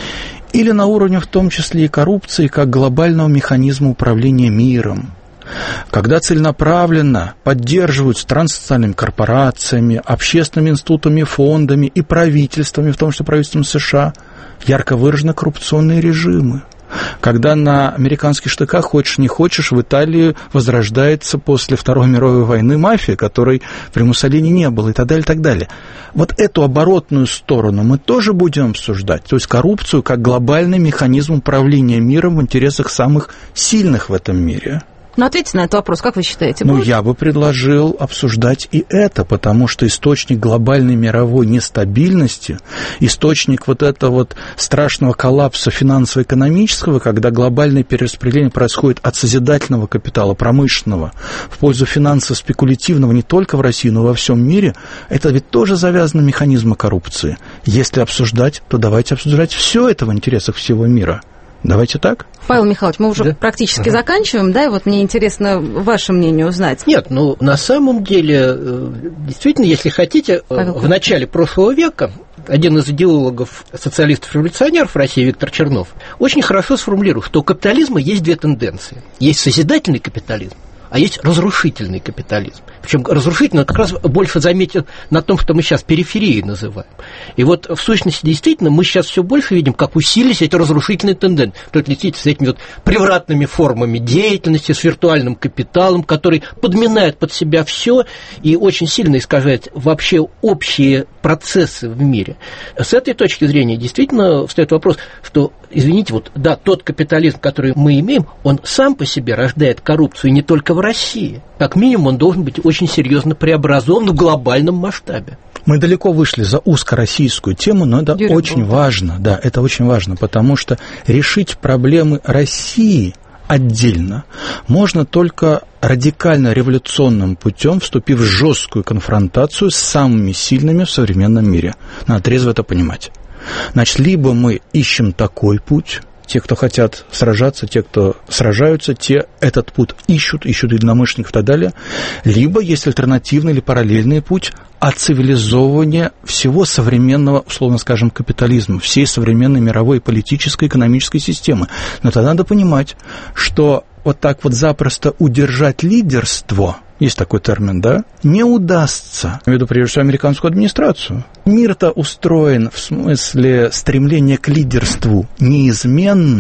Или на уровне в том числе и коррупции как глобального механизма управления миром? Когда целенаправленно поддерживают транснациональными корпорациями, общественными институтами, фондами и правительствами, в том числе правительством США, ярко выражены коррупционные режимы. Когда на американских штыках, хочешь не хочешь, в Италии возрождается после Второй мировой войны мафия, которой при Муссолини не было, и так далее, и так далее. Вот эту оборотную сторону мы тоже будем обсуждать, то есть коррупцию как глобальный механизм управления миром в интересах самых сильных в этом мире. Ну, ответьте на этот вопрос, как вы считаете? Ну, я бы предложил обсуждать и это, потому что источник глобальной мировой нестабильности, источник вот этого вот страшного коллапса финансово-экономического, когда глобальное перераспределение происходит от созидательного капитала промышленного в пользу финансово-спекулятивного не только в России, но и во всем мире, это ведь тоже завязано на механизмы коррупции. Если обсуждать, то давайте обсуждать все это в интересах всего мира. Давайте так. Павел Михайлович, мы уже да? практически ага. заканчиваем, да, и вот мне интересно ваше мнение узнать. Нет, ну, на самом деле, действительно, если хотите, Павел, в начале прошлого века один из идеологов социалистов-революционеров в России, Виктор Чернов, очень хорошо сформулировал, что у капитализма есть две тенденции. Есть созидательный капитализм, а есть разрушительный капитализм. Причем разрушительный как раз больше заметен на том, что мы сейчас периферией называем. И вот в сущности действительно мы сейчас все больше видим, как усилились эти разрушительные тенденции. Только действительно с этими вот превратными формами деятельности, с виртуальным капиталом, который подминает под себя все и очень сильно искажает вообще общие процессы в мире. С этой точки зрения действительно встает вопрос, что, извините, вот да, тот капитализм, который мы имеем, он сам по себе рождает коррупцию, и не только в России. Как минимум, он должен быть очень серьезно преобразован в глобальном масштабе. Мы далеко вышли за узкороссийскую тему, но это Юрий очень Бог. важно, да, это очень важно, потому что решить проблемы России отдельно можно только радикально революционным путем, вступив в жесткую конфронтацию с самыми сильными в современном мире. Надо трезво это понимать. Значит, либо мы ищем такой путь, те, кто хотят сражаться, те, кто сражаются, те этот путь ищут, ищут единомышленников и так далее. Либо есть альтернативный или параллельный путь оцивилизовывания всего современного, условно скажем, капитализма, всей современной мировой политической, экономической системы. Но тогда надо понимать, что вот так вот запросто удержать лидерство, есть такой термин, да, не удастся. Я веду прежде всего американскую администрацию. Мир-то устроен в смысле стремления к лидерству неизменно,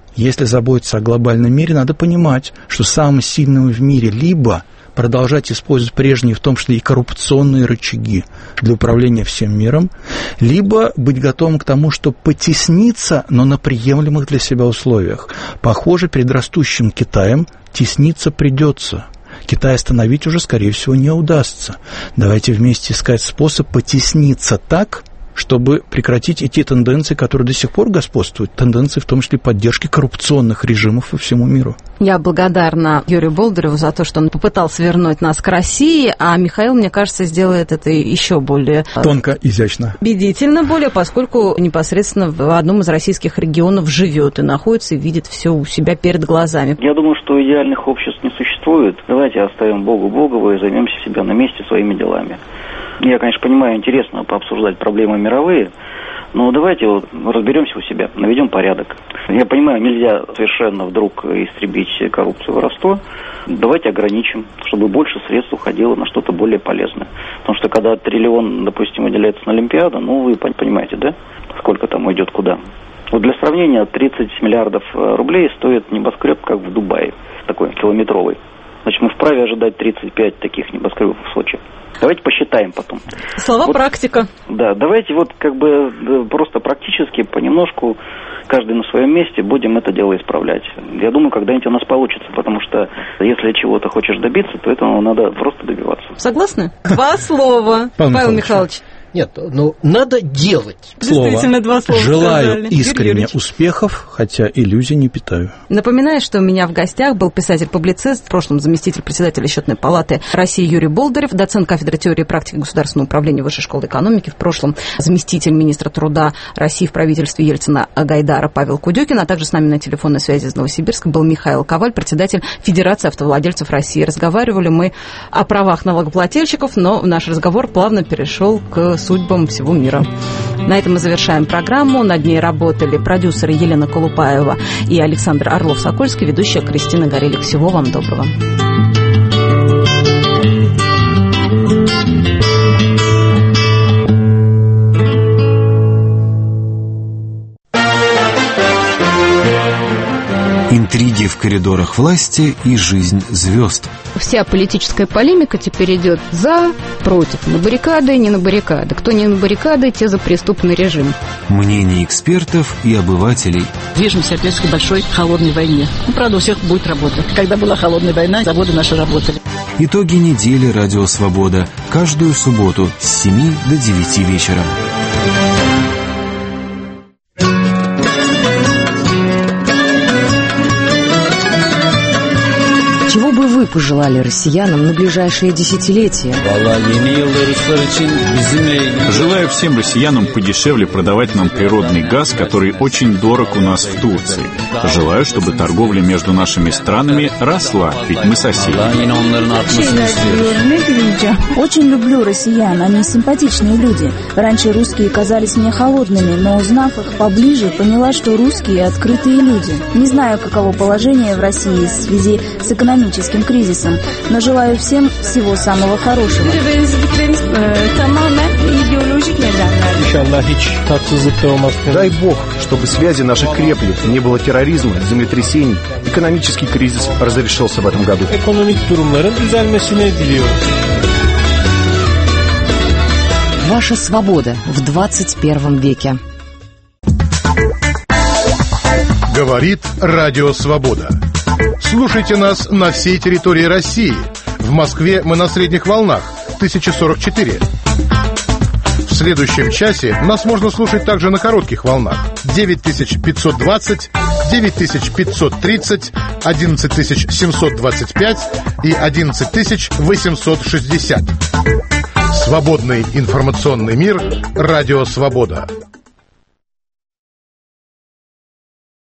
Если заботиться о глобальном мире, надо понимать, что самым сильным в мире либо продолжать использовать прежние, в том числе и коррупционные рычаги для управления всем миром, либо быть готовым к тому, что потесниться, но на приемлемых для себя условиях. Похоже, перед растущим Китаем тесниться придется. Китай остановить уже, скорее всего, не удастся. Давайте вместе искать способ потесниться так, чтобы прекратить эти тенденции, которые до сих пор господствуют, тенденции в том числе поддержки коррупционных режимов по всему миру. Я благодарна Юрию Болдыреву за то, что он попытался вернуть нас к России, а Михаил, мне кажется, сделает это еще более... Тонко, изящно. Убедительно более, поскольку непосредственно в одном из российских регионов живет и находится, и видит все у себя перед глазами. Я думаю, что идеальных обществ не существует. Давайте оставим Богу Богово и займемся себя на месте своими делами. Я, конечно, понимаю, интересно пообсуждать проблемы мировые, но давайте вот разберемся у себя, наведем порядок. Я понимаю, нельзя совершенно вдруг истребить коррупцию и воровство. Давайте ограничим, чтобы больше средств уходило на что-то более полезное. Потому что когда триллион, допустим, выделяется на Олимпиаду, ну, вы понимаете, да, сколько там уйдет куда. Вот для сравнения, тридцать миллиардов рублей стоит небоскреб, как в Дубае, такой километровый. Значит, мы вправе ожидать тридцать пять таких небоскребов в Сочи. Давайте посчитаем потом. Слова вот, практика. Да, давайте вот как бы просто практически, понемножку, каждый на своем месте будем это дело исправлять. Я думаю, когда-нибудь у нас получится, потому что если чего-то хочешь добиться, то этого надо просто добиваться. Согласны? Два слова, Павел Михайлович. Нет, ну, надо делать. Действительно, два слова. Желаю сказали. искренне успехов, хотя иллюзий не питаю. Напоминаю, что у меня в гостях был писатель-публицист, в прошлом заместитель председателя Счетной палаты России Юрий Болдырев, доцент кафедры теории и практики государственного управления Высшей школы экономики, в прошлом заместитель министра труда России в правительстве Ельцина Гайдара Павел Кудёкин, а также с нами на телефонной связи из Новосибирска был Михаил Коваль, председатель Федерации автовладельцев России. Разговаривали мы о правах налогоплательщиков, но наш разговор плавно перешел к судьбам всего мира. На этом мы завершаем программу. Над ней работали продюсеры Елена Колупаева и Александр Орлов-Сокольский, ведущая Кристина Горелик. Всего вам доброго. Интриги в коридорах власти и жизнь звезд. Вся политическая полемика теперь идет за, против, на баррикады, не на баррикады. Кто не на баррикады, те за преступный режим. Мнения экспертов и обывателей. Движемся опять к большой холодной войне. Ну, правда, у всех будет работа. Когда была холодная война, заводы наши работали. Итоги недели «Радио Свобода». Каждую субботу с семи до девяти вечера. Чего бы вы пожелали россиянам на ближайшие десятилетия? Желаю всем россиянам подешевле продавать нам природный газ, который очень дорог у нас в Турции. Желаю, чтобы торговля между нашими странами росла, ведь мы соседи. Очень люблю россиян, они симпатичные люди. Раньше русские казались мне холодными, но узнав их поближе, поняла, что русские открытые люди. Не знаю, каково положение в России в связи с экономическим кризисом, но желаю всем всего самого хорошего. Дай Бог, чтобы связи наши крепли, не было терроризма, землетрясений. Экономический кризис разрешился в этом году. Ваша свобода в двадцать первом веке. Говорит Радио Свобода. Слушайте нас на всей территории России. В Москве мы на средних волнах тысяча сорок четыре. В следующем часе нас можно слушать также на коротких волнах девять тысяч пятьсот двадцать, девять тысяч пятьсот тридцать, одиннадцать тысяч семьсот двадцать пять и одиннадцать тысяч восемьсот шестьдесят. Свободный информационный мир. Радио Свобода.